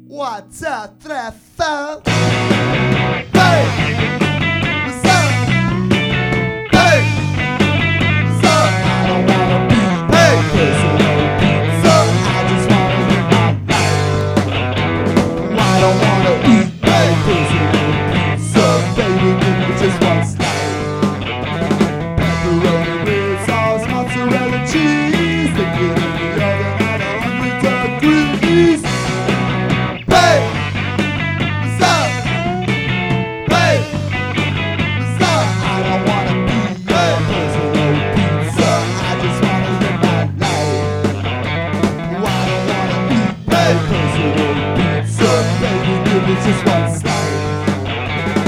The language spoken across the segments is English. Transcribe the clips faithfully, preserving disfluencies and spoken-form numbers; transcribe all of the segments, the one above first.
One, two, three, four. Hey! What's up? Hey! What's up? I don't wanna be hey! Personal pizza. I just wanna live my life. I don't wanna eat hey! Personal pizza. Baby, give me just one slice. Pepperoni with sauce, mozzarella cheese. They get in the oven at a hundred degrees. Hey! What's up? Hey! What's up? I don't wanna be your personal pizza. I just wanna live my life. I don't wanna eat hey! Personal pizza. Baby, give me just one slice.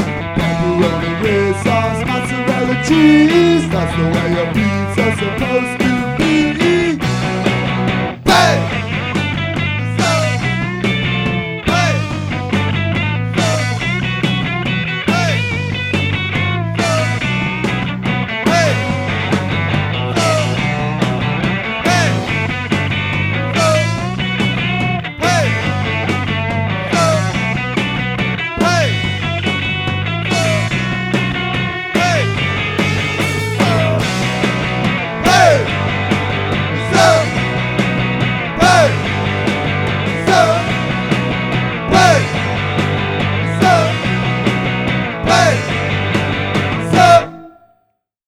Pepperoni with sauce, mozzarella cheese. That's the way a pizza's supposed to be.